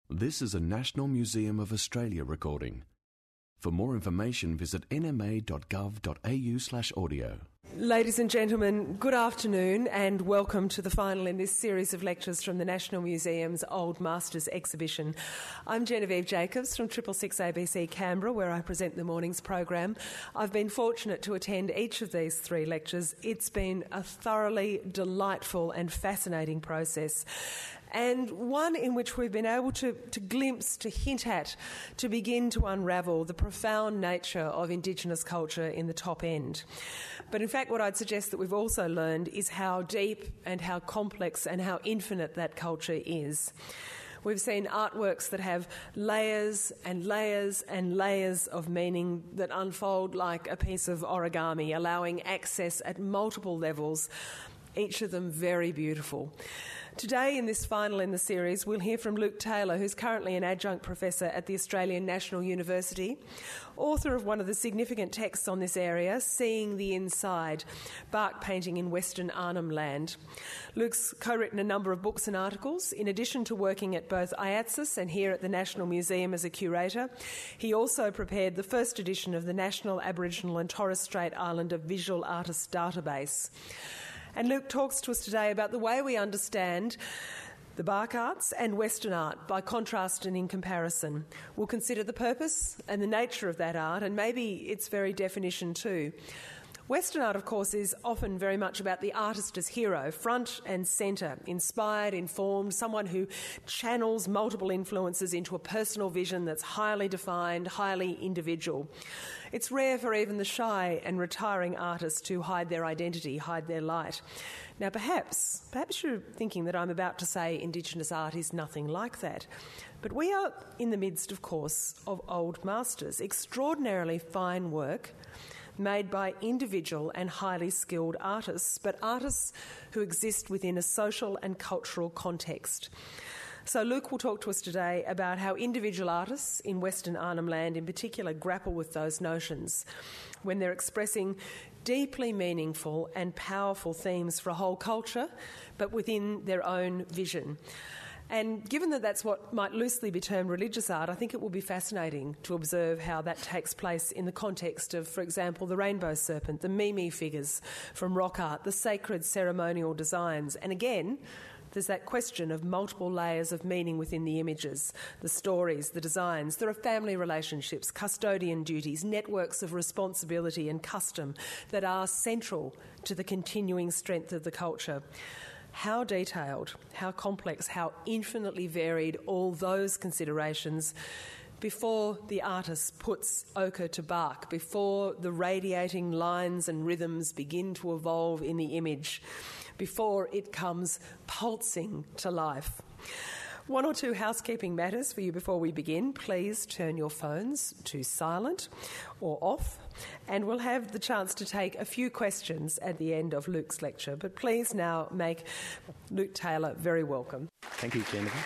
This is a National Museum of Australia recording. For more information, visit nma.gov.au/audio. Ladies and gentlemen, good afternoon and welcome to the final in this series of lectures from the National Museum's Old Masters exhibition. I'm Genevieve Jacobs from 666 ABC Canberra, where I present the morning's program. I've been fortunate to attend each of these three lectures. It's been a thoroughly delightful and fascinating process, and one in which we've been able to glimpse, to hint at, to begin to unravel the profound nature of Indigenous culture in the top end. But in fact, what I'd suggest that we've also learned is how deep and how complex and how infinite that culture is. We've seen artworks that have layers and layers and layers of meaning that unfold like a piece of origami, allowing access at multiple levels, each of them very beautiful. Today, in this final in the series, we'll hear from Luke Taylor, who's currently an adjunct professor at the Australian National University, author of one of the significant texts on this area, Seeing the Inside, Bark Painting in Western Arnhem Land. Luke's co-written a number of books and articles. In addition to working at both IATSIS and here at the National Museum as a curator, he also prepared the first edition of the National Aboriginal and Torres Strait Islander Visual Artists Database. And Luke talks to us today about the way we understand the bark arts and Western art by contrast and in comparison. We'll consider the purpose and the nature of that art and maybe its very definition too. Western art, of course, is often very much about the artist as hero, front and centre, inspired, informed, someone who channels multiple influences into a personal vision that's highly defined, highly individual. It's rare for even the shy and retiring artists to hide their identity, hide their light. Now, perhaps you're thinking that I'm about to say Indigenous art is nothing like that. But we are in the midst, of course, of old masters, extraordinarily fine work made by individual and highly skilled artists, but artists who exist within a social and cultural context. So Luke will talk to us today about how individual artists in Western Arnhem Land in particular grapple with those notions when they're expressing deeply meaningful and powerful themes for a whole culture, but within their own vision. And given that that's what might loosely be termed religious art, I think it will be fascinating to observe how that takes place in the context of, for example, the rainbow serpent, the Mimi figures from rock art, the sacred ceremonial designs. And again, there's that question of multiple layers of meaning within the images, the stories, the designs. There are family relationships, custodian duties, networks of responsibility and custom that are central to the continuing strength of the culture. How detailed, how complex, how infinitely varied all those considerations before the artist puts ochre to bark, before the radiating lines and rhythms begin to evolve in the image, before it comes pulsing to life. One or two housekeeping matters for you before we begin. Please turn your phones to silent or off, and we'll have the chance to take a few questions at the end of Luke's lecture. But please now make Luke Taylor very welcome. Thank you, Jennifer.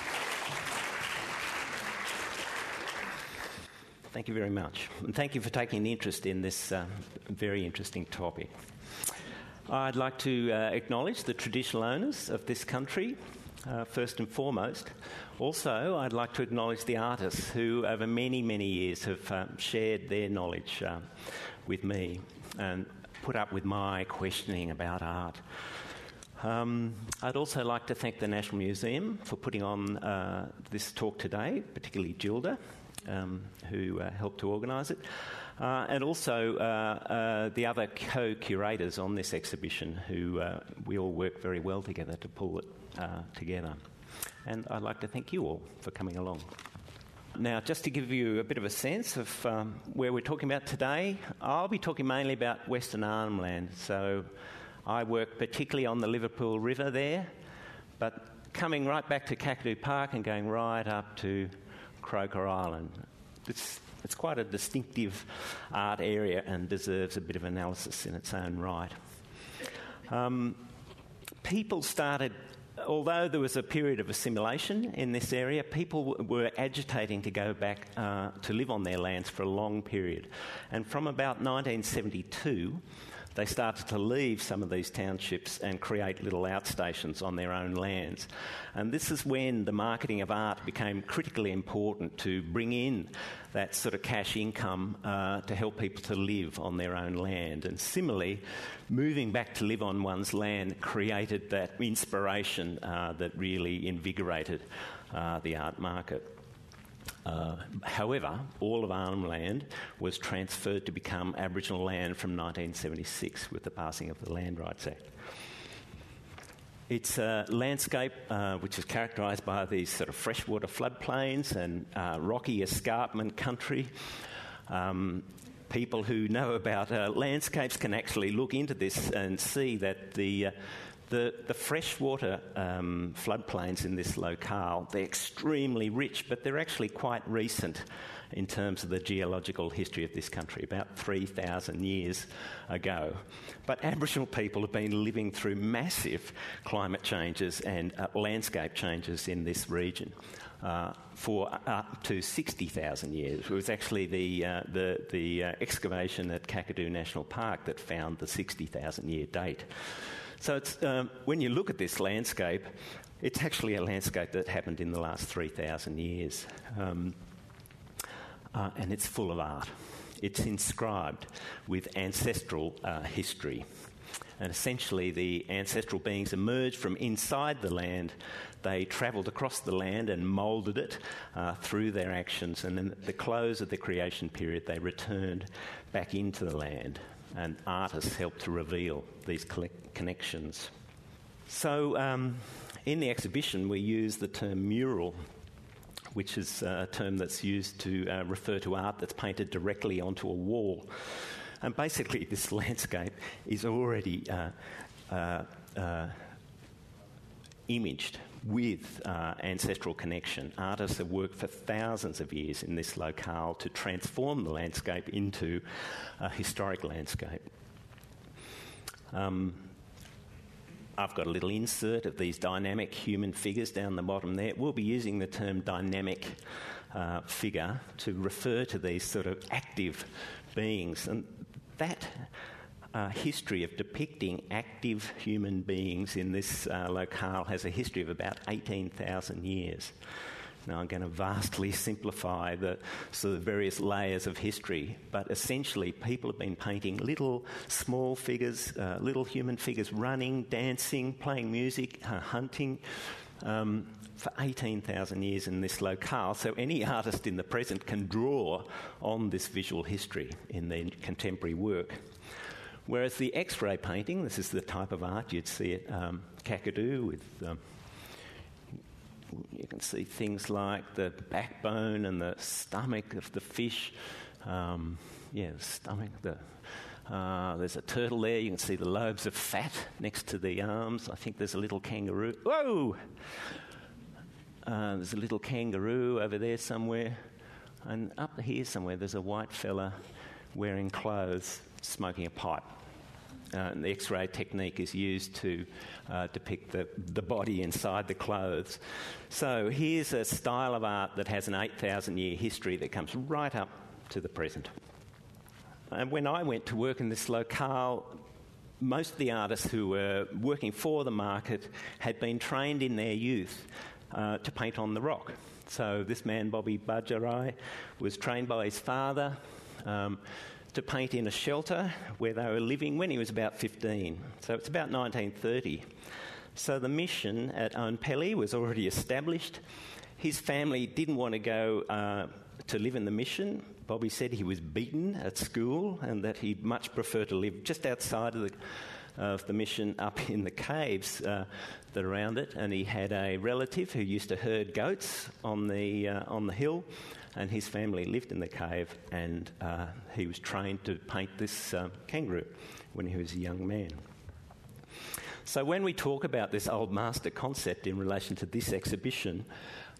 Thank you very much. And thank you for taking an interest in this very interesting topic. I'd like to acknowledge the traditional owners of this country, first and foremost. Also, I'd like to acknowledge the artists who, over many, many years, have shared their knowledge with me and put up with my questioning about art. I'd also like to thank the National Museum for putting on this talk today, particularly Gilda, who helped to organise it, and also the other co-curators on this exhibition who we all work very well together to pull it together. And I'd like to thank you all for coming along. Now, just to give you a bit of a sense of where we're talking about today, I'll be talking mainly about Western Arnhem Land. So I work particularly on the Liverpool River there, but coming right back to Kakadu Park and going right up to Croker Island. It's quite a distinctive art area and deserves a bit of analysis in its own right. People started, although there was a period of assimilation in this area, people were agitating to go back to live on their lands for a long period. And from about 1972, they started to leave some of these townships and create little outstations on their own lands. And this is when the marketing of art became critically important to bring in that sort of cash income to help people to live on their own land. And similarly, moving back to live on one's land created that inspiration that really invigorated the art market. However, all of Arnhem Land was transferred to become Aboriginal land from 1976 with the passing of the Land Rights Act. It's a landscape which is characterised by these sort of freshwater floodplains and rocky escarpment country. People who know about landscapes can actually look into this and see that the freshwater floodplains in this locale, they're extremely rich, but they're actually quite recent in terms of the geological history of this country, about 3,000 years ago. But Aboriginal people have been living through massive climate changes and landscape changes in this region for up to 60,000 years. It was actually the excavation at Kakadu National Park that found the 60,000-year date. So it's, when you look at this landscape, it's actually a landscape that happened in the last 3,000 years. And it's full of art. It's inscribed with ancestral history. And essentially the ancestral beings emerged from inside the land. They travelled across the land and moulded it through their actions. And then at the close of the creation period, they returned back into the land. And artists helped to reveal these connections. So in the exhibition, we use the term mural, which is a term that's used to refer to art that's painted directly onto a wall. And basically, this landscape is already imaged with ancestral connection. Artists have worked for thousands of years in this locale to transform the landscape into a historic landscape. I've got a little insert of these dynamic human figures down the bottom there. We'll be using the term dynamic figure to refer to these sort of active beings. And that history of depicting active human beings in this locale has a history of about 18,000 years. Now, I'm going to vastly simplify the sort of various layers of history, but essentially people have been painting little small figures, little human figures running, dancing, playing music, hunting, for 18,000 years in this locale. So any artist in the present can draw on this visual history in their contemporary work. Whereas the X-ray painting, this is the type of art you'd see at Kakadu with... you can see things like the backbone and the stomach of the fish. The stomach. There's a turtle there. You can see the lobes of fat next to the arms. I think there's a little kangaroo. Whoa! There's a little kangaroo over there somewhere. And up here somewhere there's a white fella wearing clothes, smoking a pipe. And the X-ray technique is used to depict the body inside the clothes. So here's a style of art that has an 8,000-year history that comes right up to the present. And when I went to work in this locale, most of the artists who were working for the market had been trained in their youth to paint on the rock. So this man, Bobby Bajarai, was trained by his father to paint in a shelter where they were living when he was about 15. So it's about 1930. So the mission at Oenpelli was already established. His family didn't want to go to live in the mission. Bobby said he was beaten at school and that he'd much prefer to live just outside of the mission up in the caves that are around it. And he had a relative who used to herd goats on the hill. And his family lived in the cave, and he was trained to paint this kangaroo when he was a young man. So when we talk about this old master concept in relation to this exhibition,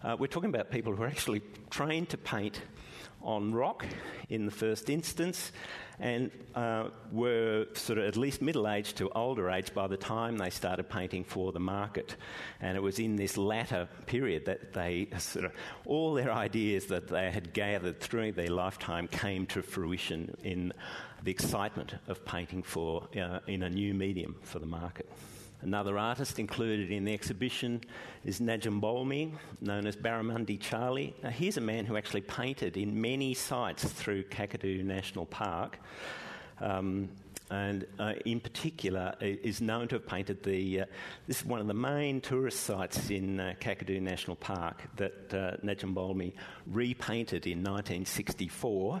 We're talking about people who are actually trained to paint on rock in the first instance and were sort of at least middle-aged to older age by the time they started painting for the market. And it was in this latter period that they sort of, all their ideas that they had gathered through their lifetime came to fruition in the excitement of painting for in a new medium for the market. Another artist included in the exhibition is Najumbulme, known as Barramundi Charlie. Now, here's a man who actually painted in many sites through Kakadu National Park, and in particular is known to have painted this is one of the main tourist sites in Kakadu National Park that Najumbulme repainted in 1964.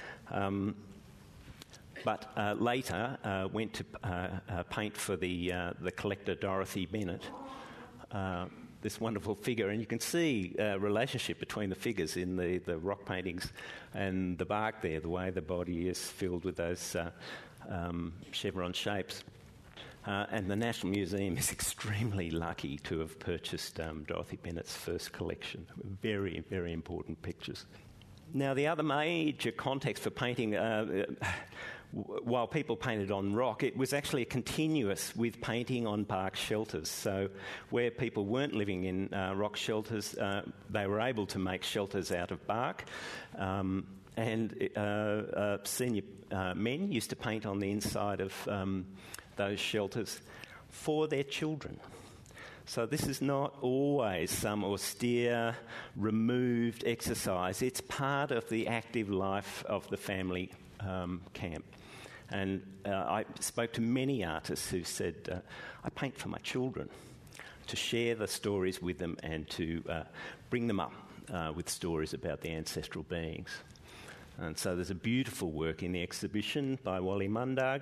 But later went to paint for the collector Dorothy Bennett, this wonderful figure. And you can see a relationship between the figures in the rock paintings and the bark there, the way the body is filled with those chevron shapes. And the National Museum is extremely lucky to have purchased Dorothy Bennett's first collection. Very, very important pictures. Now, the other major context for painting, while people painted on rock, it was actually continuous with painting on bark shelters. So where people weren't living in rock shelters, they were able to make shelters out of bark. And senior men used to paint on the inside of those shelters for their children. So this is not always some austere, removed exercise. It's part of the active life of the family camp. And I spoke to many artists who said, I paint for my children, to share the stories with them and to bring them up with stories about the ancestral beings. And so there's a beautiful work in the exhibition by Wally Mundag.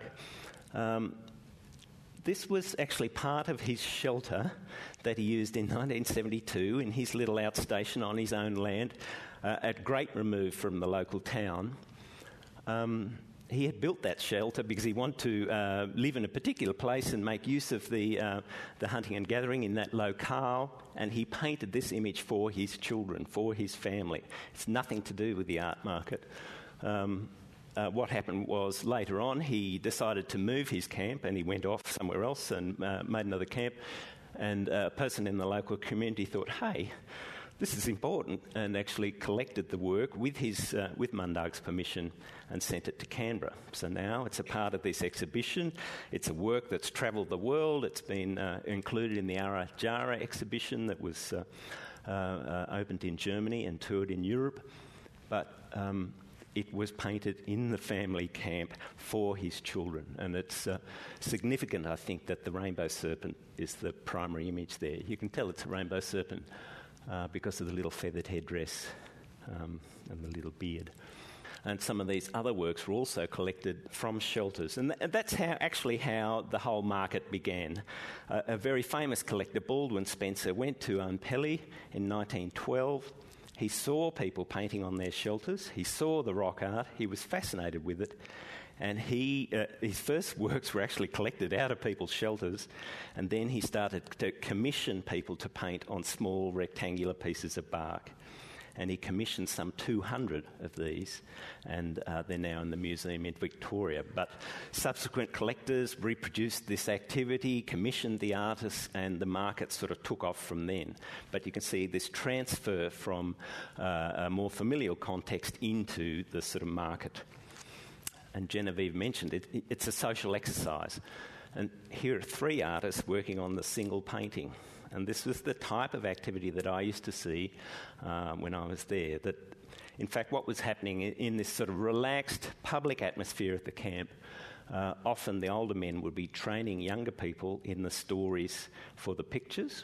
This was actually part of his shelter that he used in 1972 in his little outstation on his own land at great remove from the local town. He had built that shelter because he wanted to live in a particular place and make use of the hunting and gathering in that locale, and he painted this image for his children, for his family. It's nothing to do with the art market. What happened was later on he decided to move his camp and he went off somewhere else and made another camp, and a person in the local community thought, hey, this is important, and actually collected the work with Mundag's permission and sent it to Canberra. So now it's a part of this exhibition. It's a work that's travelled the world. It's been included in the Ara Jara exhibition that was opened in Germany and toured in Europe. But it was painted in the family camp for his children. And it's significant, I think, that the rainbow serpent is the primary image there. You can tell it's a rainbow serpent because of the little feathered headdress and the little beard. And some of these other works were also collected from shelters. And that's how the whole market began. A very famous collector, Baldwin Spencer, went to Unpelly in 1912. He saw people painting on their shelters. He saw the rock art. He was fascinated with it. And his first works were actually collected out of people's shelters, and then he started to commission people to paint on small rectangular pieces of bark. And he commissioned some 200 of these, and they're now in the museum in Victoria. But subsequent collectors reproduced this activity, commissioned the artists, and the market sort of took off from then. But you can see this transfer from a more familial context into the sort of market. And Genevieve mentioned it, it's a social exercise. And here are 3 artists working on the single painting. And this was the type of activity that I used to see when I was there. That, in fact, what was happening in this sort of relaxed public atmosphere at the camp, often the older men would be training younger people in the stories for the pictures.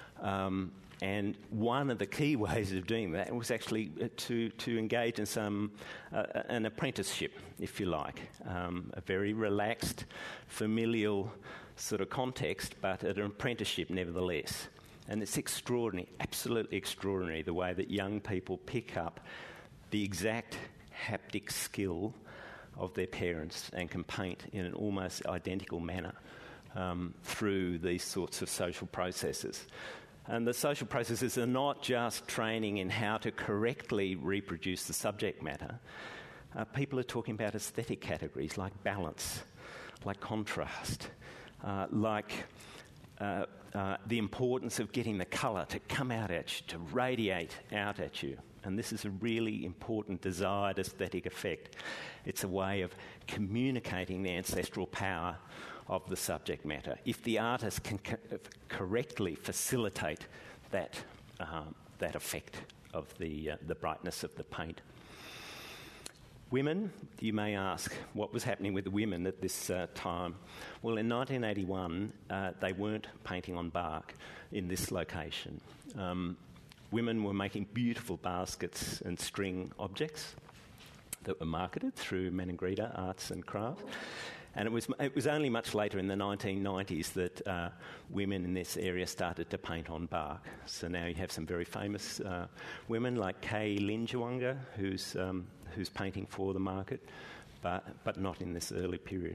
And one of the key ways of doing that was actually to engage in an apprenticeship, if you like, a very relaxed, familial sort of context, but an apprenticeship nevertheless. And it's extraordinary, absolutely extraordinary, the way that young people pick up the exact haptic skill of their parents and can paint in an almost identical manner through these sorts of social processes. And the social processes are not just training in how to correctly reproduce the subject matter. People are talking about aesthetic categories like balance, like contrast, like the importance of getting the colour to come out at you, to radiate out at you. And this is a really important desired aesthetic effect. It's a way of communicating the ancestral power of the subject matter. If the artist can correctly facilitate that effect of the brightness of the paint. Women, you may ask, what was happening with the women at this time? Well, in 1981, they weren't painting on bark in this location. Women were making beautiful baskets and string objects that were marketed through Maningrida Arts and Crafts. And it was only much later in the 1990s that women in this area started to paint on bark. So now you have some very famous women like Kay Linjawanga, who's painting for the market, but not in this early period.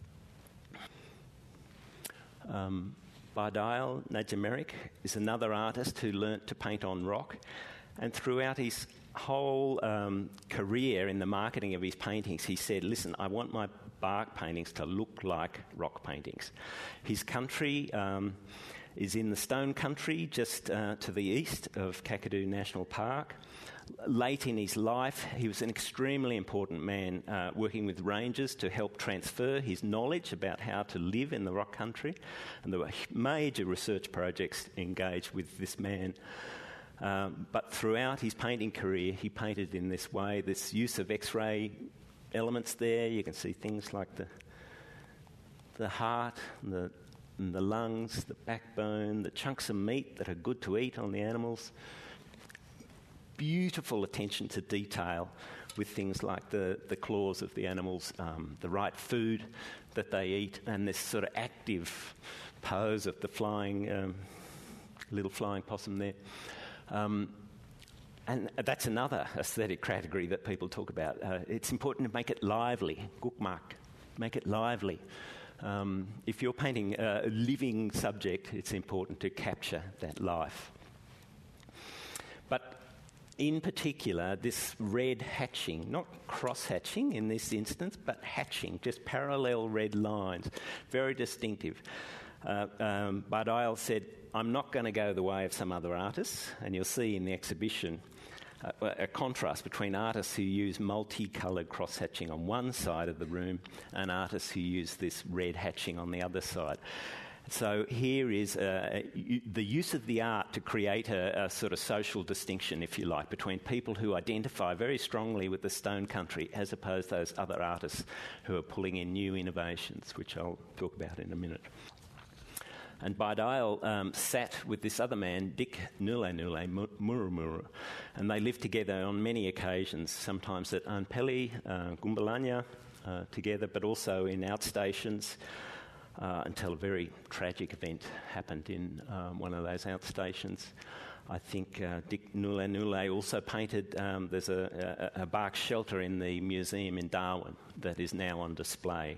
Bardile Najameric is another artist who learnt to paint on rock, and throughout his whole career in the marketing of his paintings, he said, listen, I want my bark paintings to look like rock paintings. His country is in the Stone Country, just to the east of Kakadu National Park. Late in his life, he was an extremely important man working with rangers to help transfer his knowledge about how to live in the rock country. And there were major research projects engaged with this man. But throughout his painting career, he painted in this way, this use of X-ray elements there. You can see things like the heart and the lungs, the backbone, the chunks of meat that are good to eat on the animals. Beautiful attention to detail with things like the claws of the animals, the right food that they eat, and this sort of active pose of the little flying possum there. And that's another aesthetic category that people talk about. It's important to make it lively, gukmak, make it lively. If you're painting a living subject, it's important to capture that life. But in particular, this red hatching, not cross-hatching in this instance, but hatching, just parallel red lines, very distinctive. Bardile said, I'm not going to go the way of some other artists, and you'll see in the exhibition a contrast between artists who use multicoloured cross-hatching on one side of the room and artists who use this red hatching on the other side. So here is the use of the art to create a sort of social distinction, if you like, between people who identify very strongly with the Stone Country as opposed to those other artists who are pulling in new innovations, which I'll talk about in a minute. And Bardile sat with this other man, Dick Nule Murumuru, and they lived together on many occasions, sometimes at Anpeli, Gumbalanya, together, but also in outstations, until a very tragic event happened in one of those outstations. I think Dick Nule also painted, there's a bark shelter in the museum in Darwin that is now on display.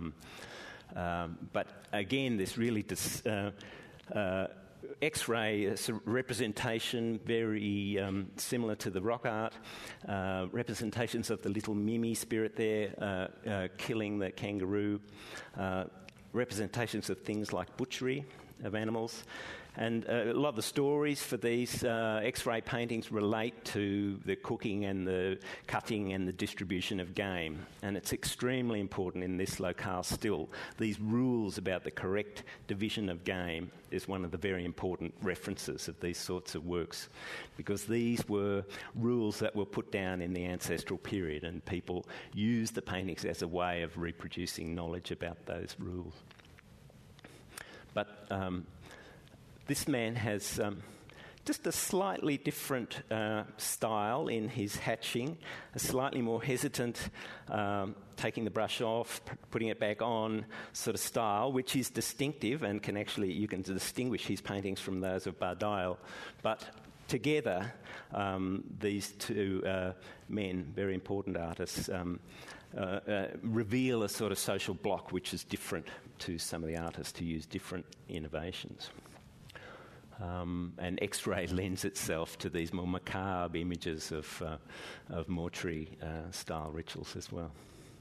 But again, this really X-ray representation, very similar to the rock art, representations of the little Mimi spirit there killing the kangaroo, representations of things like butchery of animals. And a lot of the stories for these X-ray paintings relate to the cooking and the cutting and the distribution of game. And it's extremely important in this locale still. These rules about the correct division of game is one of the very important references of these sorts of works, because these were rules that were put down in the ancestral period, and people used the paintings as a way of reproducing knowledge about those rules. But this man has just a slightly different style in his hatching, a slightly more hesitant taking the brush off, putting it back on sort of style, which is distinctive and you can distinguish his paintings from those of Bardile. But together, these two men, very important artists, reveal a sort of social block which is different to some of the artists who use different innovations. and X-ray lends itself to these more macabre images of mortuary-style rituals as well.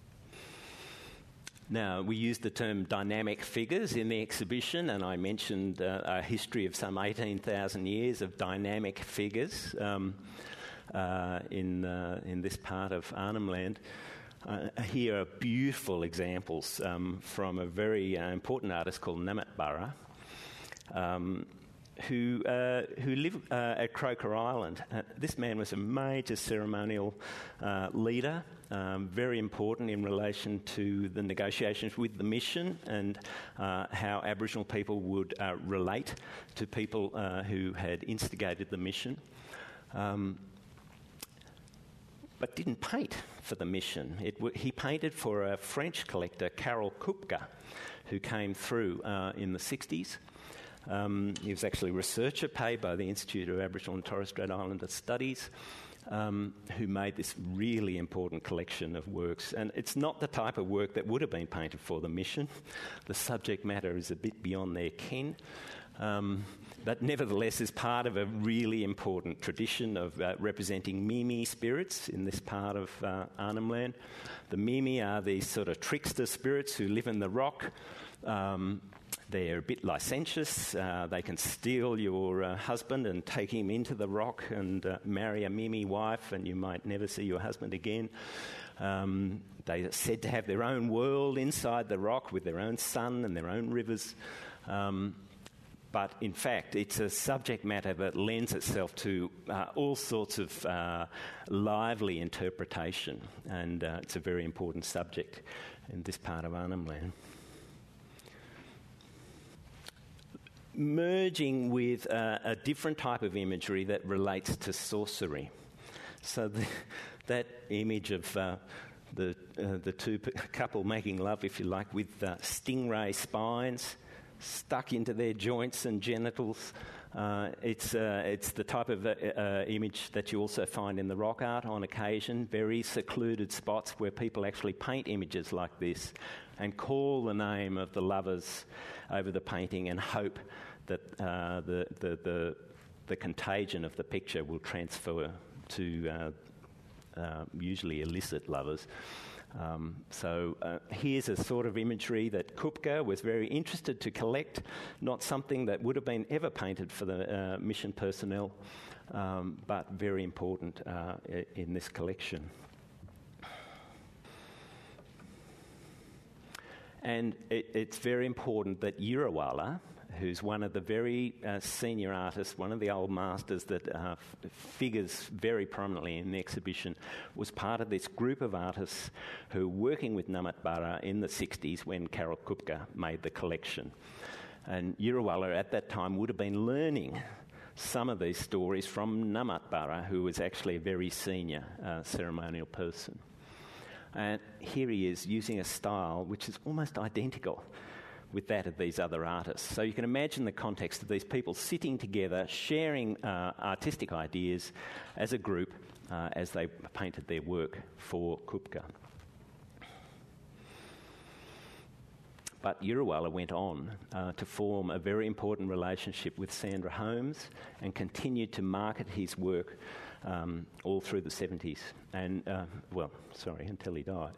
Now, we use the term dynamic figures in the exhibition, and I mentioned a history of some 18,000 years of dynamic figures in this part of Arnhem Land. Here are beautiful examples from a very important artist called Namatbara, who lived at Croker Island. This man was a major ceremonial leader, very important in relation to the negotiations with the mission and how Aboriginal people would relate to people who had instigated the mission. But didn't paint for the mission. He painted for a French collector, Karel Kupka, who came through in the 60s. He was actually a researcher paid by the Institute of Aboriginal and Torres Strait Islander Studies, who made this really important collection of works. And it's not the type of work that would have been painted for the mission. The subject matter is a bit beyond their ken. But nevertheless is part of a really important tradition of representing Mimi spirits in this part of Arnhem Land. The Mimi are these sort of trickster spirits who live in the rock. They're a bit licentious. They can steal your husband and take him into the rock and marry a Mimi wife, and you might never see your husband again. They are said to have their own world inside the rock with their own sun and their own rivers. But in fact, it's a subject matter that lends itself to all sorts of lively interpretation, and it's a very important subject in this part of Arnhem Land. Merging with a different type of imagery that relates to sorcery. So that image of the couple making love, if you like, with stingray spines stuck into their joints and genitals. It's the type of image that you also find in the rock art on occasion, very secluded spots where people actually paint images like this and call the name of the lovers over the painting and hope that the contagion of the picture will transfer to usually illicit lovers. So here's a sort of imagery that Kupka was very interested to collect, not something that would have been ever painted for the mission personnel, but very important in this collection. And it's very important that Yirawala, who's one of the very senior artists, one of the old masters that figures very prominently in the exhibition, was part of this group of artists who were working with Namatbara in the 60s when Karel Kupka made the collection. And Yirawala at that time would have been learning some of these stories from Namatbara, who was actually a very senior ceremonial person. And here he is using a style which is almost identical with that of these other artists. So you can imagine the context of these people sitting together, sharing artistic ideas as a group as they painted their work for Kupka. But Yirawala went on to form a very important relationship with Sandra Holmes and continued to market his work all through the 70s, and until he died.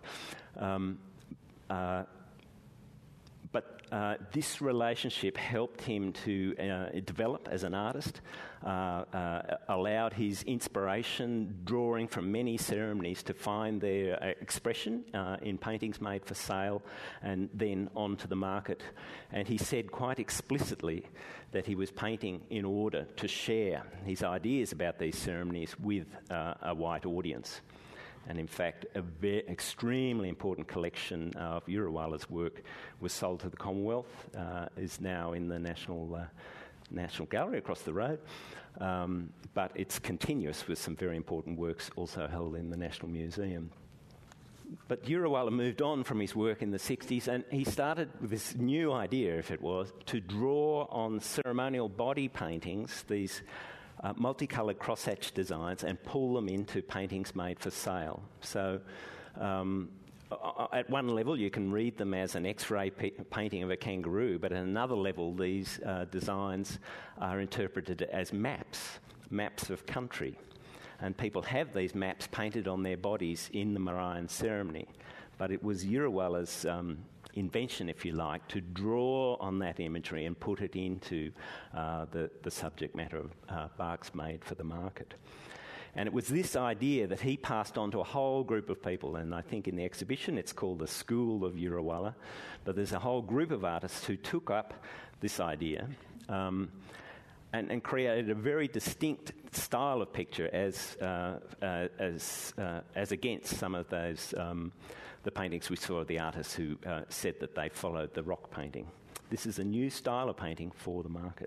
But this relationship helped him to develop as an artist, allowed his inspiration, drawing from many ceremonies, to find their expression in paintings made for sale and then onto the market. And he said quite explicitly that he was painting in order to share his ideas about these ceremonies with a white audience. And in fact, extremely important collection of Yirawala's work was sold to the Commonwealth, is now in the National Gallery across the road, but it's continuous with some very important works also held in the National Museum. But Yirawala moved on from his work in the 60s, and he started with this new idea, if it was, to draw on ceremonial body paintings, these multicoloured crosshatch designs, and pull them into paintings made for sale. So At one level, you can read them as an X-ray painting of a kangaroo, but at another level, these designs are interpreted as maps of country. And people have these maps painted on their bodies in the Marayan ceremony. But it was Yirrawala's invention, if you like, to draw on that imagery and put it into the subject matter of barks made for the market. And it was this idea that he passed on to a whole group of people, and I think in the exhibition it's called the School of Yirrawala, but there's a whole group of artists who took up this idea and created a very distinct style of picture as against some of those the paintings we saw of the artists who said that they followed the rock painting. This is a new style of painting for the market.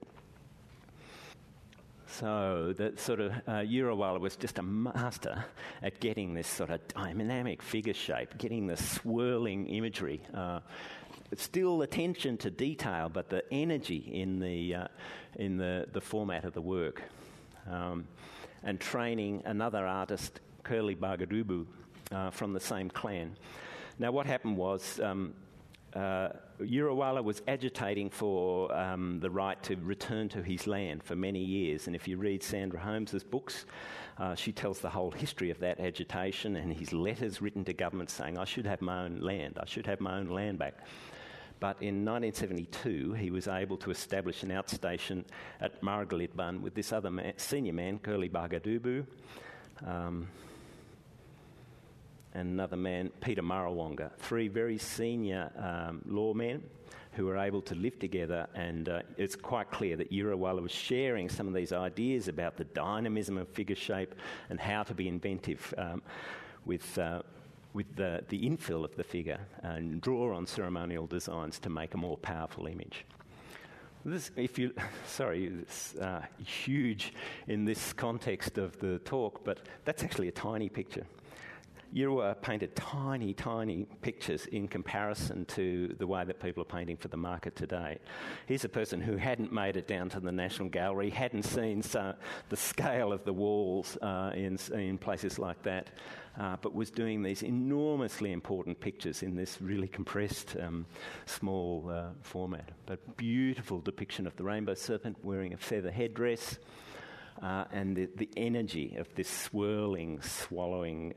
So that sort of Yirrawala was just a master at getting this sort of dynamic figure shape, getting the swirling imagery. Still attention to detail, but the energy in the format of the work, and training another artist, Curly Bagadubu, from the same clan. Now, what happened was Yirrawala was agitating for the right to return to his land for many years, and if you read Sandra Holmes's books, she tells the whole history of that agitation and his letters written to government saying, I should have my own land back. But in 1972, he was able to establish an outstation at Margalitban with this other senior man, Curly Bagadubu, and another man, Peter Marawonga, three very senior lawmen who were able to live together, and it's quite clear that Yirrawala was sharing some of these ideas about the dynamism of figure shape and how to be inventive with the infill of the figure and draw on ceremonial designs to make a more powerful image. This, it's huge in this context of the talk, but that's actually a tiny picture. Yirrawala painted tiny, tiny pictures in comparison to the way that people are painting for the market today. Here's a person who hadn't made it down to the National Gallery, hadn't seen the scale of the walls in places like that, but was doing these enormously important pictures in this really compressed, small format. But beautiful depiction of the rainbow serpent wearing a feather headdress, and the energy of this swirling, swallowing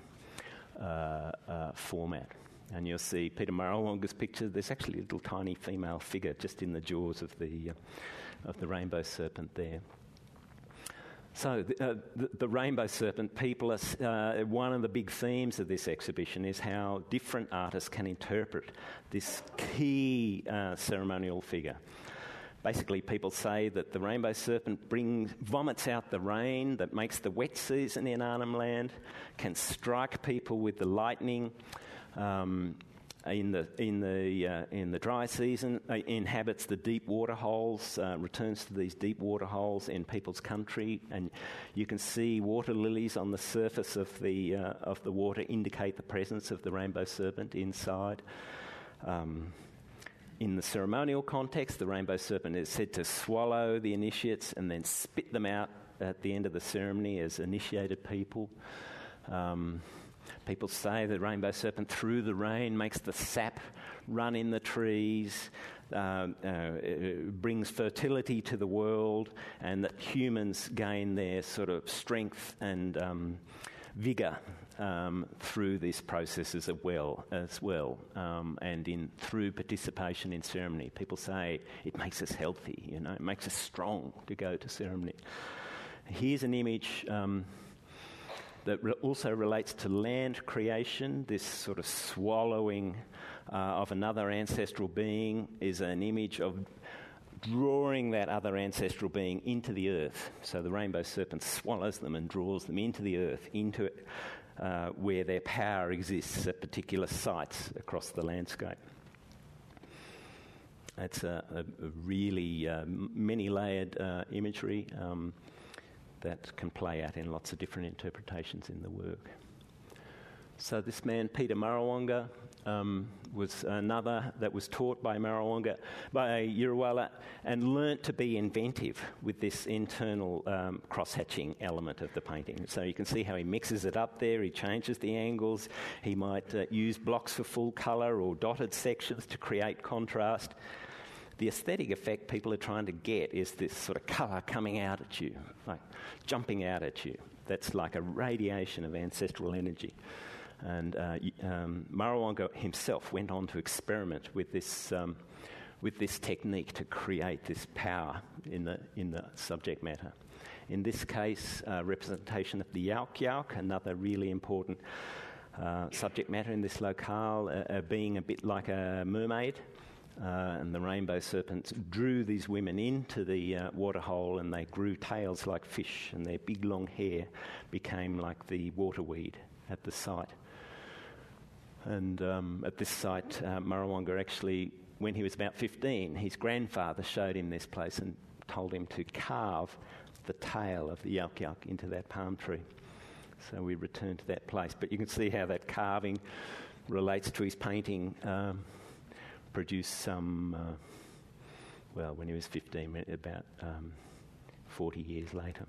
format. And you'll see Peter Marawonga's picture. There's actually a little tiny female figure just in the jaws of the rainbow serpent there. So the rainbow serpent, people are one of the big themes of this exhibition is how different artists can interpret this key ceremonial figure. Basically, people say that the rainbow serpent vomits out the rain that makes the wet season in Arnhem Land, can strike people with the lightning in the dry season, inhabits the deep water holes, returns to these deep water holes in people's country, and you can see water lilies on the surface of the water indicate the presence of the rainbow serpent inside. In the ceremonial context, the rainbow serpent is said to swallow the initiates and then spit them out at the end of the ceremony as initiated people. People say the rainbow serpent through the rain makes the sap run in the trees, brings fertility to the world, and that humans gain their sort of strength and vigour through these processes as well, and through participation in ceremony. People say it makes us healthy, it makes us strong to go to ceremony. Here's an image that also relates to land creation. This sort of swallowing of another ancestral being is an image of drawing that other ancestral being into the earth. So the rainbow serpent swallows them and draws them into the earth, into it, where their power exists at particular sites across the landscape. It's a really many-layered imagery that can play out in lots of different interpretations in the work. So this man, Peter Marrawanga, was another that was taught by Yirawala, and learnt to be inventive with this internal cross-hatching element of the painting. So you can see how he mixes it up there, he changes the angles, he might use blocks for full colour or dotted sections to create contrast. The aesthetic effect people are trying to get is this sort of colour coming out at you, like jumping out at you. That's like a radiation of ancestral energy. And Marrawanga himself went on to experiment with this technique to create this power in the subject matter. In this case, representation of the Yalk, another really important subject matter in this locale, being a bit like a mermaid. And the rainbow serpents drew these women into the waterhole, and they grew tails like fish, and their big long hair became like the waterweed at the site. And at this site, Marrawanga actually, when he was about 15, his grandfather showed him this place and told him to carve the tail of the Yalk into that palm tree. So we returned to that place. But you can see how that carving relates to his painting. Produced some, when he was 15, about 40 years later.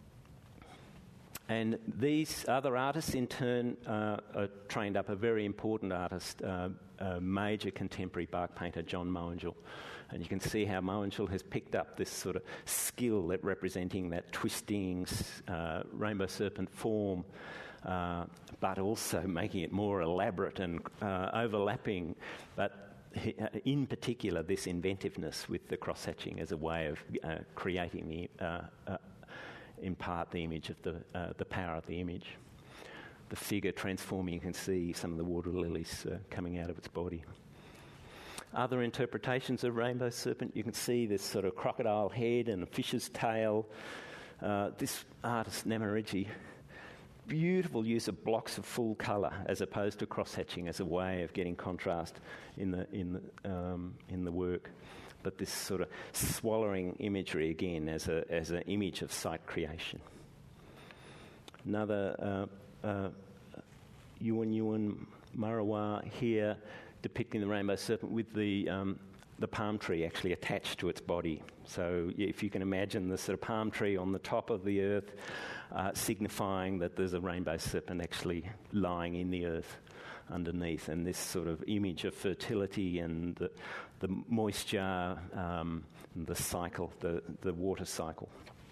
And these other artists, in turn, trained up a very important artist, a major contemporary bark painter, John Mowingsel. And you can see how Mowingsel has picked up this sort of skill at representing that twisting rainbow serpent form, but also making it more elaborate and overlapping. But in particular, this inventiveness with the cross-hatching as a way of creating in part the image of the power of the image. The figure transforming, you can see some of the water lilies coming out of its body. Other interpretations of rainbow serpent, you can see this sort of crocodile head and a fish's tail. This artist, Namarigi, beautiful use of blocks of full colour as opposed to cross-hatching as a way of getting contrast in the work. But this sort of swallowing imagery again as an image of sight creation. Another Yuan Marawa here depicting the rainbow serpent with the palm tree actually attached to its body. So if you can imagine the sort of palm tree on the top of the earth, signifying that there's a rainbow serpent actually lying in the earth underneath, and this sort of image of fertility and the moisture, and the cycle, the water cycle.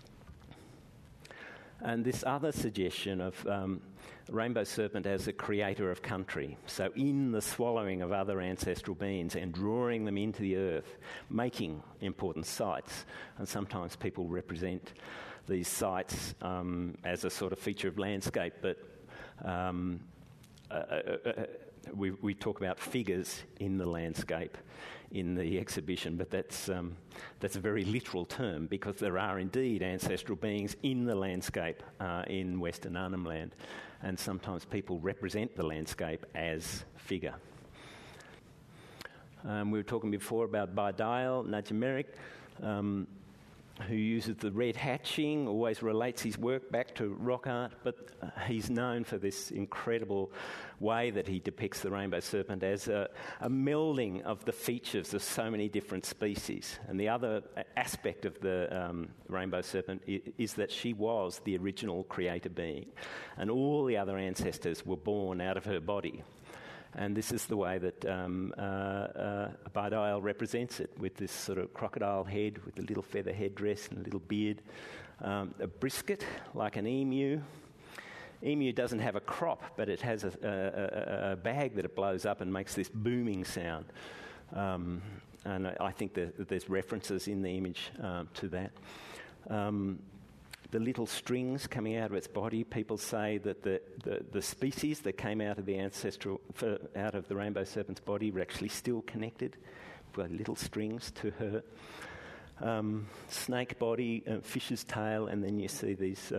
And this other suggestion of rainbow serpent as a creator of country, so in the swallowing of other ancestral beings and drawing them into the earth, making important sites. And sometimes people represent these sites as a sort of feature of landscape, but we talk about figures in the landscape in the exhibition, but that's a very literal term, because there are indeed ancestral beings in the landscape in Western Arnhem Land, and sometimes people represent the landscape as figure. We were talking before about Bardile Najimeric, who uses the red hatching, always relates his work back to rock art, but he's known for this incredible way that he depicts the rainbow serpent as a melding of the features of so many different species. And the other aspect of the rainbow serpent is that she was the original creator being, and all the other ancestors were born out of her body. And this is the way that Bardile represents it, with this sort of crocodile head with a little feather headdress and a little beard. A brisket, like an emu. Emu doesn't have a crop, but it has a bag that it blows up and makes this booming sound. And I think that there's references in the image to that. The little strings coming out of its body, people say that the species that came out of out of the rainbow serpent's body were actually still connected by little strings to her. Snake body, fish's tail, and then you see these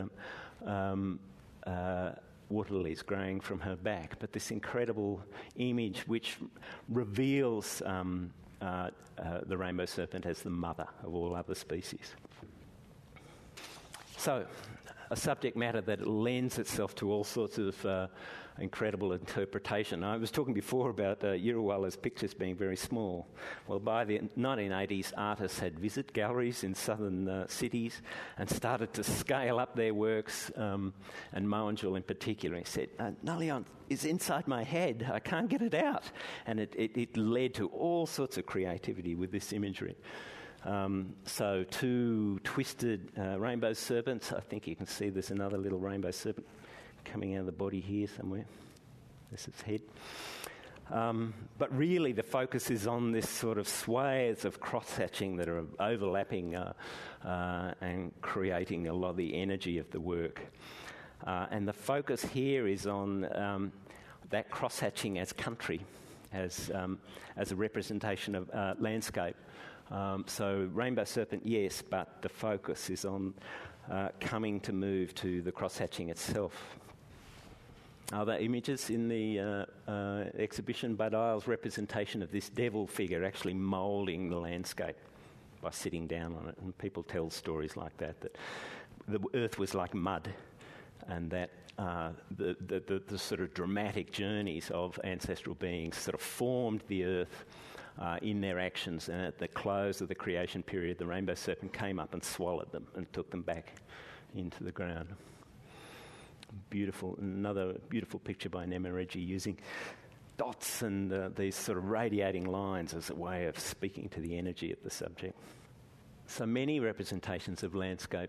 water lilies growing from her back. But this incredible image which reveals the rainbow serpent as the mother of all other species. So, a subject matter that lends itself to all sorts of incredible interpretation. I was talking before about Yirawala's pictures being very small. Well, by the 1980s, artists had visit galleries in southern cities and started to scale up their works, and Mohenjul in particular. He said, Nalion is inside my head, I can't get it out. And it led to all sorts of creativity with this imagery. So 2 twisted rainbow serpents. I think you can see there's another little rainbow serpent coming out of the body here somewhere. This is its head. But really the focus is on this sort of swathes of cross-hatching that are overlapping and creating a lot of the energy of the work. And the focus here is on that cross-hatching as country, as a representation of landscape. So rainbow serpent, yes, but the focus is on coming to move to the cross-hatching itself. Other images in the exhibition, Bud Isle's representation of this devil figure actually moulding the landscape by sitting down on it. And people tell stories like that the earth was like mud, and that the sort of dramatic journeys of ancestral beings sort of formed the earth in their actions, and at the close of the creation period, the rainbow serpent came up and swallowed them and took them back into the ground. Another beautiful picture by Nemereggi using dots and these sort of radiating lines as a way of speaking to the energy of the subject. So many representations of landscape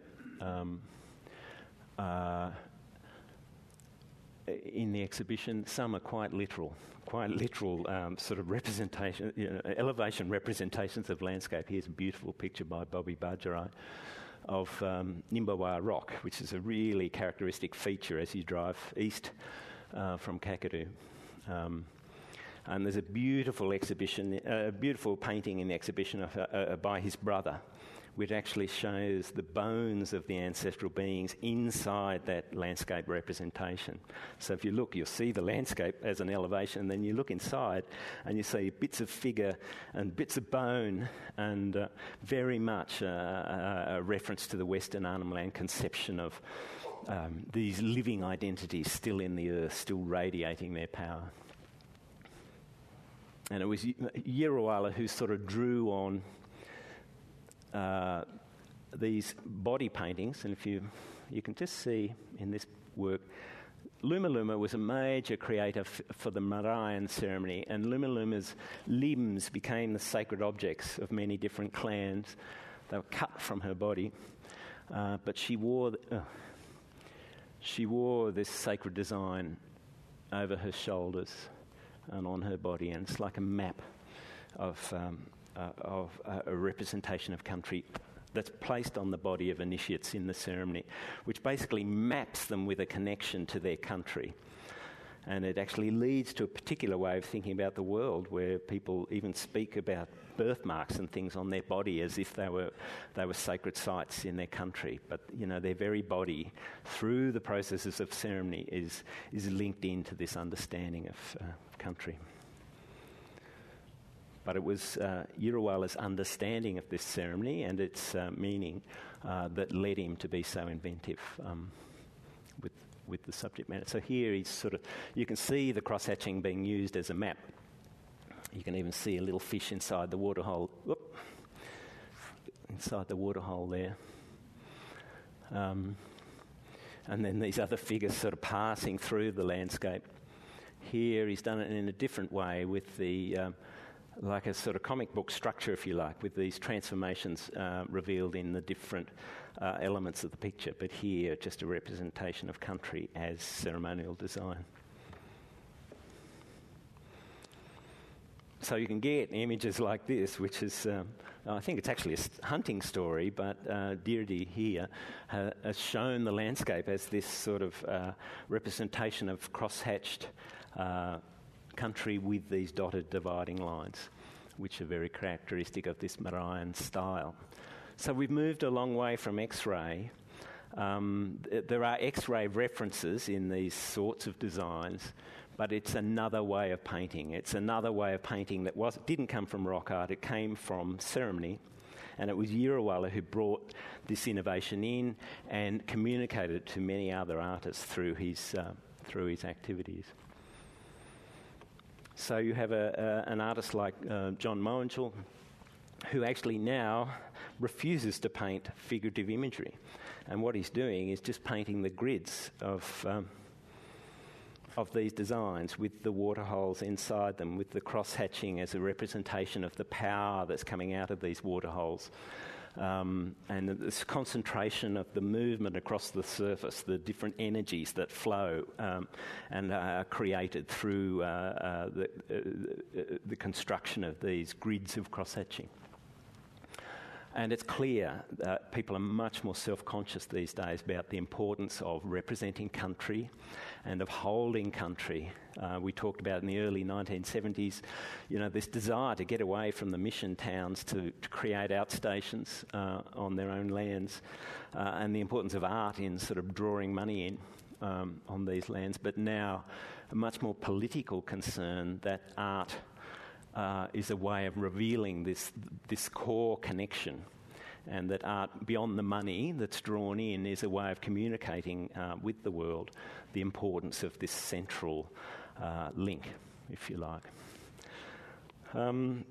in the exhibition. Some are quite literal sort of representation, elevation representations of landscape. Here's a beautiful picture by Bobby Badgerai of Nimbawa Rock, which is a really characteristic feature as you drive east from Kakadu. And there's a beautiful painting in the exhibition by his brother, which actually shows the bones of the ancestral beings inside that landscape representation. So if you look, you'll see the landscape as an elevation, and then you look inside and you see bits of figure and bits of bone, and very much a reference to the Western Arnhem Land conception of these living identities still in the earth, still radiating their power. And it was Yirawala who sort of drew on these body paintings, and if you can just see in this work, Luma Luma was a major creator for the Marayan ceremony, and Luma Luma's limbs became the sacred objects of many different clans. They were cut from her body, but she wore this sacred design over her shoulders and on her body, and it's like a map of a representation of country that's placed on the body of initiates in the ceremony, which basically maps them with a connection to their country. And it actually leads to a particular way of thinking about the world, where people even speak about birthmarks and things on their body as if they were sacred sites in their country. But their very body, through the processes of ceremony, is linked into this understanding of country. But it was Yirawala's understanding of this ceremony and its meaning that led him to be so inventive with the subject matter. So here you can see the cross-hatching being used as a map. You can even see a little fish inside the waterhole. Inside the waterhole there. And then these other figures sort of passing through the landscape. Here he's done it in a different way with the like a sort of comic book structure, if you like, with these transformations revealed in the different elements of the picture. But here, just a representation of country as ceremonial design. So you can get images like this, which is, I think it's actually a hunting story, but Deirdre here has shown the landscape as this sort of representation of cross-hatched country with these dotted dividing lines, which are very characteristic of this Marayan style. So we've moved a long way from X-ray. There are X-ray references in these sorts of designs, but it's another way of painting. It's another way of painting that didn't come from rock art. It came from ceremony, And it was Yirawalla who brought this innovation in and communicated it to many other artists through his activities. So you have an artist like John Moenchel, who actually now refuses to paint figurative imagery. And what he's doing is just painting the grids of these designs with the waterholes inside them, with the cross-hatching as a representation of the power that's coming out of these waterholes. And this concentration of the movement across the surface, the different energies that flow and are created through the construction of these grids of cross-hatching. And it's clear that people are much more self-conscious these days about the importance of representing country and of holding country. We talked about in the early 1970s, this desire to get away from the mission towns to create outstations on their own lands, and the importance of art in sort of drawing money in on these lands. But now a much more political concern that art is a way of revealing this core connection, and that art, beyond the money that's drawn in, is a way of communicating with the world the importance of this central link, if you like. And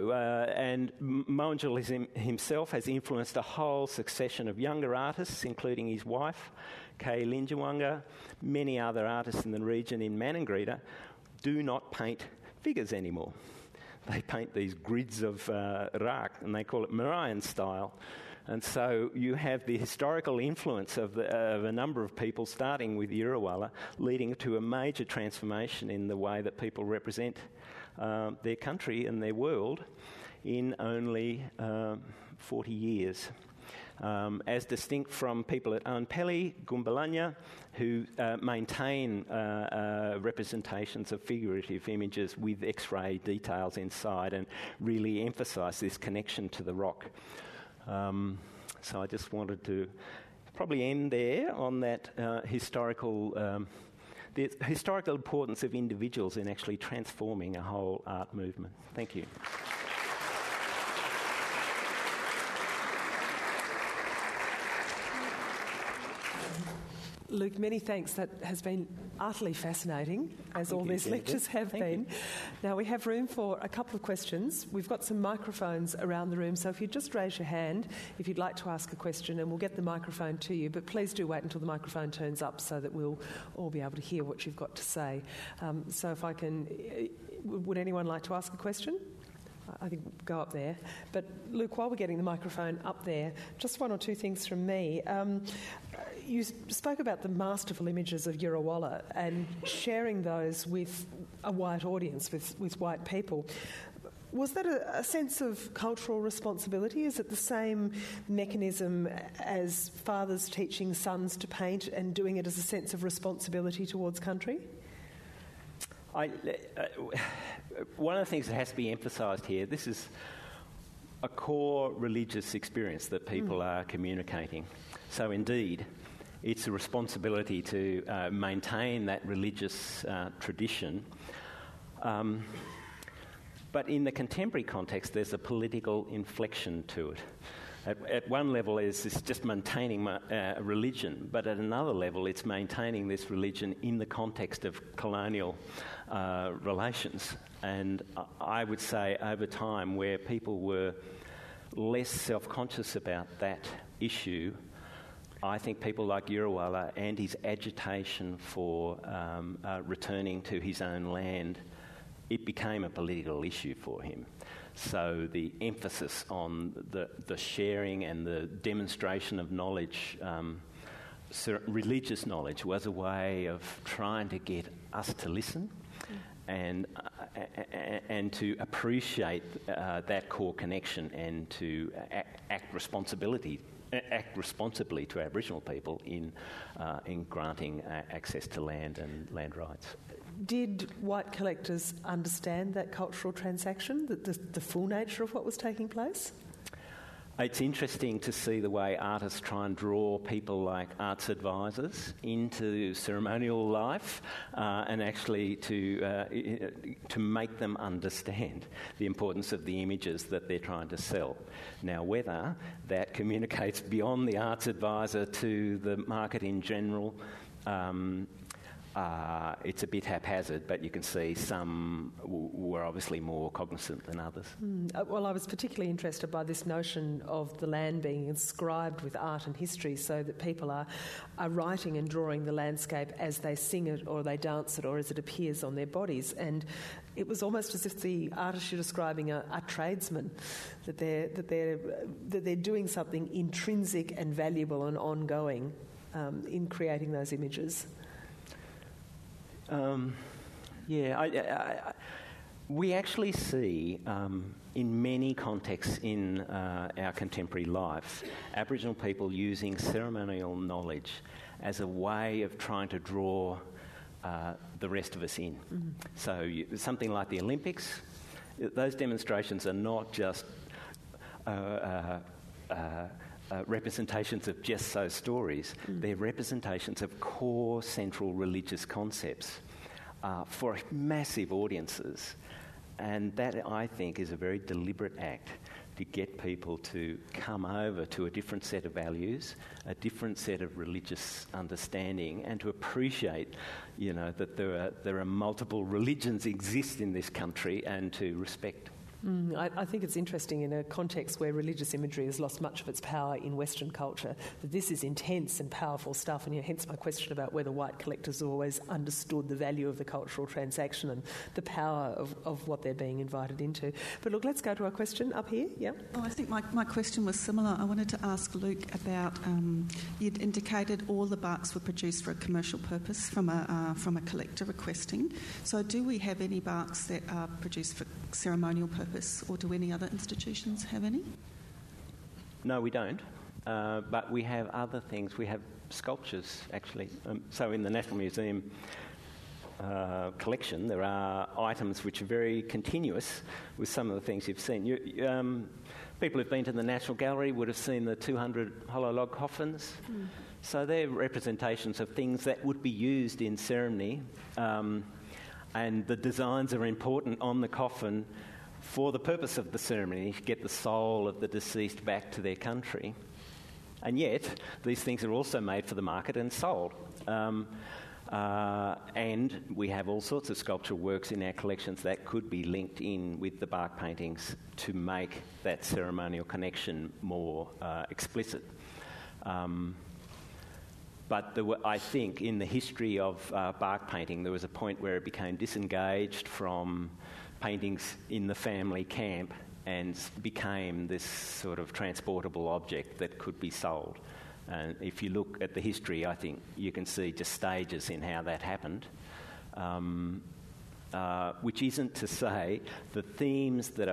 Moenchel himself has influenced a whole succession of younger artists, including his wife, Kay Linjawanga. Many other artists in the region in Maningrida do not paint figures anymore. They paint these grids of Iraq, and they call it Marayan style. And so you have the historical influence of a number of people, starting with Yirawalla, leading to a major transformation in the way that people represent their country and their world in only 40 years. As distinct from people at Anpeli, Gumbalanya, who maintain representations of figurative images with X-ray details inside and really emphasise this connection to the rock. So I just wanted to probably end there on that historical importance of individuals in actually transforming a whole art movement. Thank you. Luke, many thanks. That has been utterly fascinating, as all these lectures have been. Now, we have room for a couple of questions. We've got some microphones around the room, so if you just raise your hand if you'd like to ask a question, and we'll get the microphone to you. But please do wait until the microphone turns up so that we'll all be able to hear what you've got to say. So if I can... Would anyone like to ask a question? I think we'll go up there. But Luke, while we're getting the microphone up there, just one or two things from me. You spoke about the masterful images of Yirawalla and sharing those with a white audience, with white people. Was that a sense of cultural responsibility? Is it the same mechanism as fathers teaching sons to paint and doing it as a sense of responsibility towards country? One of the things that has to be emphasised here, this is a core religious experience that people are communicating. So indeed, it's a responsibility to maintain that religious tradition. But in the contemporary context, there's a political inflection to it. At one level, it's just maintaining religion, but at another level, it's maintaining this religion in the context of colonial relations. And I would say over time, where people were less self-conscious about that issue, I think people like Yirawalla and his agitation for returning to his own land, it became a political issue for him. So the emphasis on the sharing and the demonstration of knowledge, religious knowledge, was a way of trying to get us to listen and to appreciate that core connection and to act responsibly to Aboriginal people in granting access to land and land rights. Did white collectors understand that cultural transaction, the full nature of what was taking place? It's interesting to see the way artists try and draw people like arts advisors into ceremonial life and actually to make them understand the importance of the images that they're trying to sell. Now, whether that communicates beyond the arts advisor to the market in general, it's a bit haphazard, but you can see some were obviously more cognizant than others. Well, I was particularly interested by this notion of the land being inscribed with art and history, so that people are writing and drawing the landscape as they sing it or they dance it or as it appears on their bodies. And it was almost as if the artist you're describing are tradesmen, that they're doing something intrinsic and valuable and ongoing in creating those images. We actually see in many contexts in our contemporary life, Aboriginal people using ceremonial knowledge as a way of trying to draw the rest of us in. Mm-hmm. So something like the Olympics, those demonstrations are not just representations of just those stories. They're representations of core central religious concepts for massive audiences. And that, I think, is a very deliberate act to get people to come over to a different set of values, a different set of religious understanding, and to appreciate, that there are multiple religions exist in this country, and to respect. I think it's interesting in a context where religious imagery has lost much of its power in Western culture, that this is intense and powerful stuff, and hence my question about whether white collectors always understood the value of the cultural transaction and the power of what they're being invited into. But look, let's go to our question up here. Yeah. Oh, I think my question was similar. I wanted to ask Luke about, you'd indicated all the barks were produced for a commercial purpose from a collector requesting. So do we have any barks that are produced for ceremonial purpose? Or do any other institutions have any? No, we don't. But we have other things. We have sculptures, actually. So in the National Museum collection, there are items which are very continuous with some of the things you've seen. People who've been to the National Gallery would have seen the 200 hollow log coffins. So they're representations of things that would be used in ceremony, and the designs are important on the coffin for the purpose of the ceremony, to get the soul of the deceased back to their country. And yet, these things are also made for the market and sold. And we have all sorts of sculptural works in our collections that could be linked in with the bark paintings to make that ceremonial connection more explicit. But I think in the history of bark painting, there was a point where it became disengaged from paintings in the family camp and became this sort of transportable object that could be sold. And if you look at the history, I think you can see just stages in how that happened, which isn't to say the themes that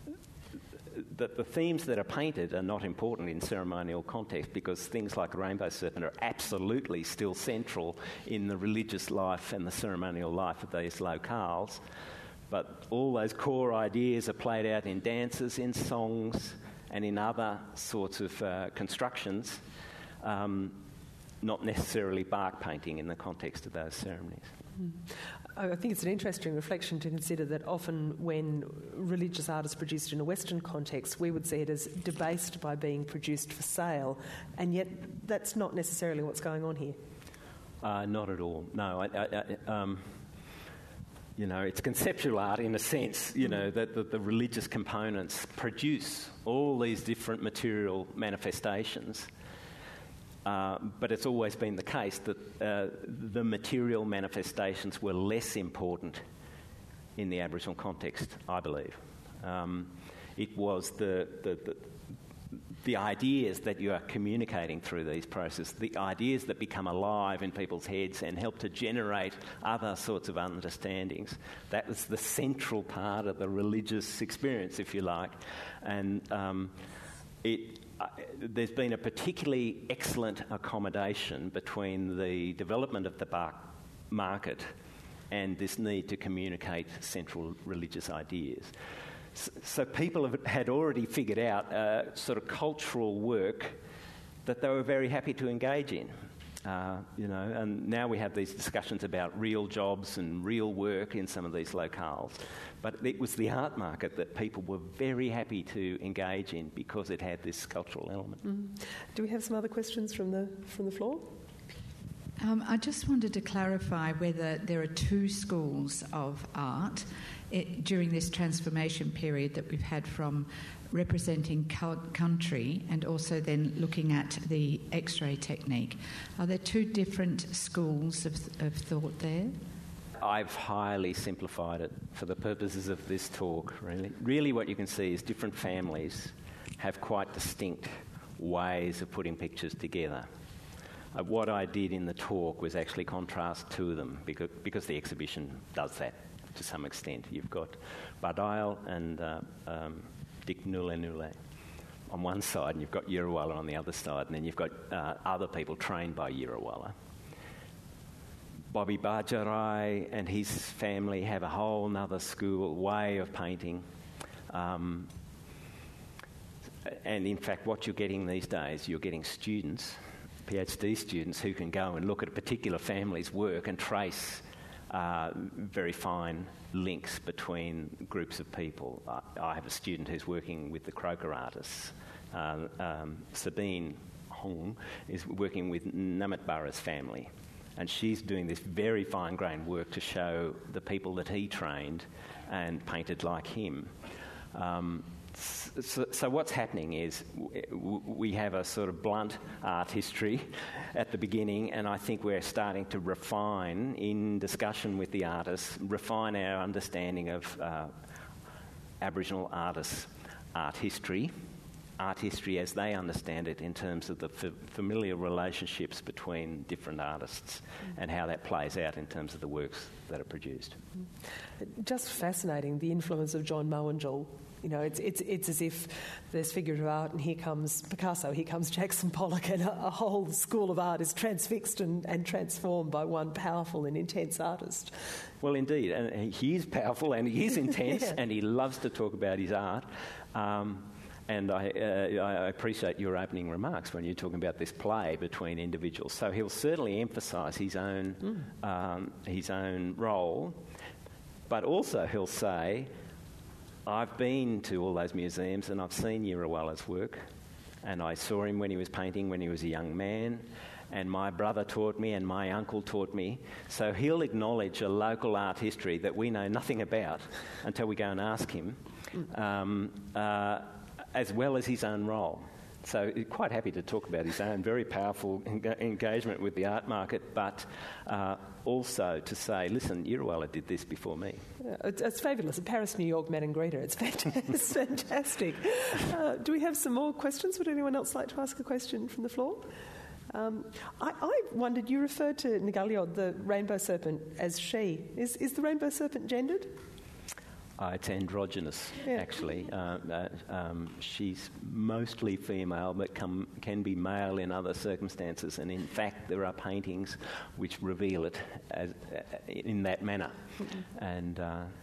are painted are not important in ceremonial context, because things like the rainbow serpent are absolutely still central in the religious life and the ceremonial life of these locales. But all those core ideas are played out in dances, in songs, and in other sorts of constructions, not necessarily bark painting in the context of those ceremonies. I think it's an interesting reflection to consider that often when religious art is produced in a Western context, we would see it as debased by being produced for sale, and yet that's not necessarily what's going on here. Not at all, no. It's conceptual art in a sense, that the religious components produce all these different material manifestations. But it's always been the case that the material manifestations were less important in the Aboriginal context, I believe. It was the ideas that you are communicating through these processes, the ideas that become alive in people's heads and help to generate other sorts of understandings. That was the central part of the religious experience, if you like. And there's been a particularly excellent accommodation between the development of the bark market and this need to communicate central religious ideas. So people had already figured out sort of cultural work that they were very happy to engage in. And now we have these discussions about real jobs and real work in some of these locales. But it was the art market that people were very happy to engage in because it had this cultural element. Do we have some other questions from the floor? I just wanted to clarify whether there are two schools of art during this transformation period that we've had from representing country and also then looking at the X-ray technique. Are there two different schools of thought there? I've highly simplified it for the purposes of this talk, really. Really what you can see is different families have quite distinct ways of putting pictures together. What I did in the talk was actually contrast two of them because the exhibition does that to some extent. You've got Badail and Dick Nule on one side, and you've got Yirawala on the other side, and then you've got other people trained by Yirawala. Bobby Bajarai and his family have a whole other school way of painting. And in fact, what you're getting these days, you're getting students, PhD students, who can go and look at a particular family's work and trace very fine links between groups of people. I have a student who's working with the Croker artists. Sabine Hong is working with Namatbara's family, and she's doing this very fine-grained work to show the people that he trained and painted like him. So what's happening is we have a sort of blunt art history at the beginning, and I think we're starting to refine, in discussion with the artists, refine our understanding of Aboriginal artists' art history as they understand it in terms of the familiar relationships between different artists and how that plays out in terms of the works that are produced. Just fascinating, the influence of John Mohenjal. You know, it's as if there's figurative art and here comes Picasso, here comes Jackson Pollock, and a whole school of art is transfixed and transformed by one powerful and intense artist. Well, indeed, and he is powerful and he is intense and he loves to talk about his art. And I appreciate your opening remarks when you're talking about this play between individuals. So he'll certainly emphasise his own role, but also he'll say, I've been to all those museums and I've seen Yirawala's work, and I saw him when he was painting when he was a young man, and my brother taught me and my uncle taught me. So he'll acknowledge a local art history that we know nothing about until we go and ask him, as well as his own role. So he's quite happy to talk about his own very powerful engagement with the art market, but also to say, listen, Yirawala did this before me. It's fabulous. Paris, New York, met and greeter. It's fantastic. Do we have some more questions? Would anyone else like to ask a question from the floor? I wondered, you referred to Ngaliod, the rainbow serpent, as she. Is the rainbow serpent gendered? It's androgynous, actually. She's mostly female, but can be male in other circumstances. And in fact, there are paintings which reveal it as, in that manner. And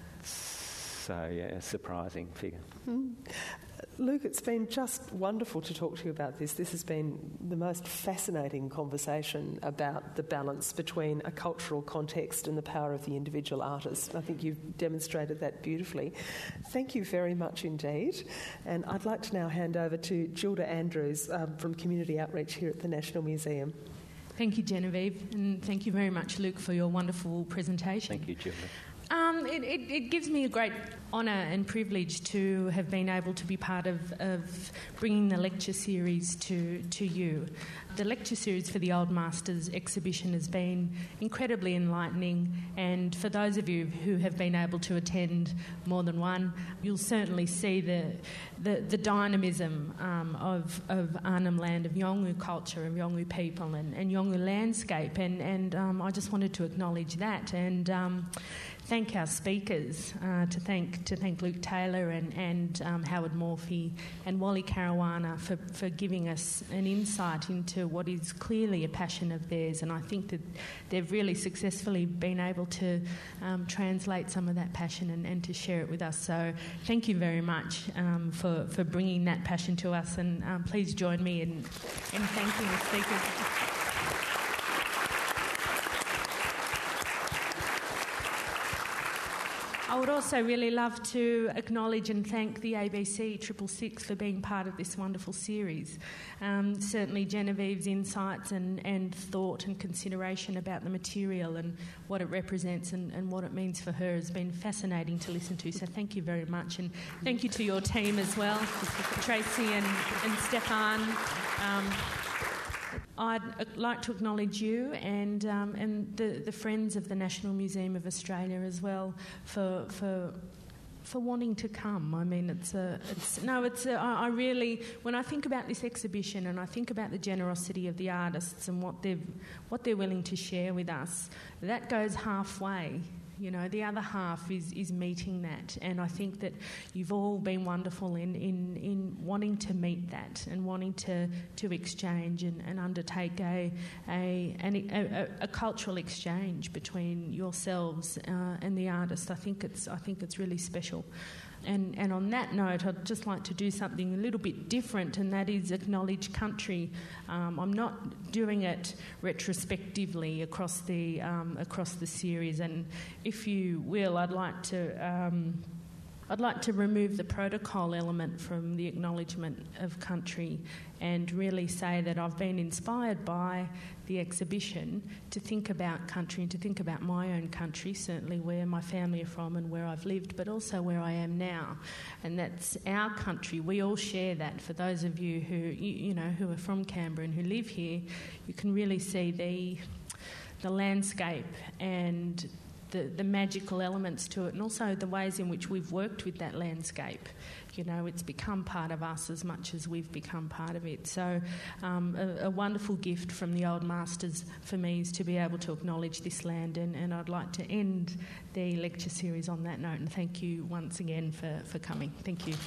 a surprising figure. Luke, it's been just wonderful to talk to you about this. This has been the most fascinating conversation about the balance between a cultural context and the power of the individual artist. I think you've demonstrated that beautifully. Thank you very much indeed. And I'd like to now hand over to Gilda Andrews from Community Outreach here at the National Museum. Thank you, Genevieve, and thank you very much, Luke, for your wonderful presentation. Thank you, Gilda. It gives me a great honour and privilege to have been able to be part of bringing the lecture series to you. The lecture series for the Old Masters exhibition has been incredibly enlightening, and for those of you who have been able to attend more than one, you'll certainly see the dynamism of Arnhem Land, of Yolngu culture, of Yolngu people and Yolngu landscape, and I just wanted to acknowledge that and thank our speakers, to thank Luke Taylor and Howard Morphy and Wally Caruana for giving us an insight into what is clearly a passion of theirs, and I think that they've really successfully been able to translate some of that passion and to share it with us. So thank you very much for bringing that passion to us, and please join me in thanking the speakers. I would also really love to acknowledge and thank the ABC 666 for being part of this wonderful series. Certainly Genevieve's insights and thought and consideration about the material and what it represents and what it means for her has been fascinating to listen to, so thank you very much, and thank you to your team as well, Tracy and Stefan. I'd like to acknowledge you and the friends of the National Museum of Australia as well for wanting to come. I mean, I really, when I think about this exhibition and I think about the generosity of the artists and what they're willing to share with us, that goes halfway. You know, the other half is meeting that, and I think that you've all been wonderful in wanting to meet that and wanting to exchange and undertake a cultural exchange between yourselves and the artist. I think it's really special. And on that note, I'd just like to do something a little bit different, and that is acknowledge country. I'm not doing it retrospectively across the series, and if you will, I'd like to remove the protocol element from the acknowledgement of country and really say that I've been inspired by the exhibition to think about country and to think about my own country, certainly where my family are from and where I've lived, but also where I am now. And that's our country. We all share that. For those of you who are from Canberra and who live here, you can really see the landscape and the magical elements to it, and also the ways in which we've worked with that landscape. You know, it's become part of us as much as we've become part of it. So a wonderful gift from the Old Masters for me is to be able to acknowledge this land, and I'd like to end the lecture series on that note, and thank you once again for coming. Thank you.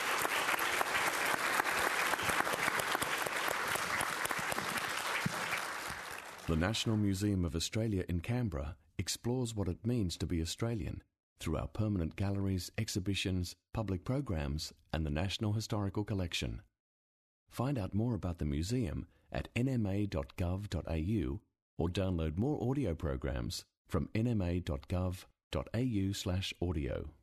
The National Museum of Australia in Canberra explores what it means to be Australian through our permanent galleries, exhibitions, public programs and the National Historical Collection. Find out more about the museum at nma.gov.au or download more audio programs from nma.gov.au/audio.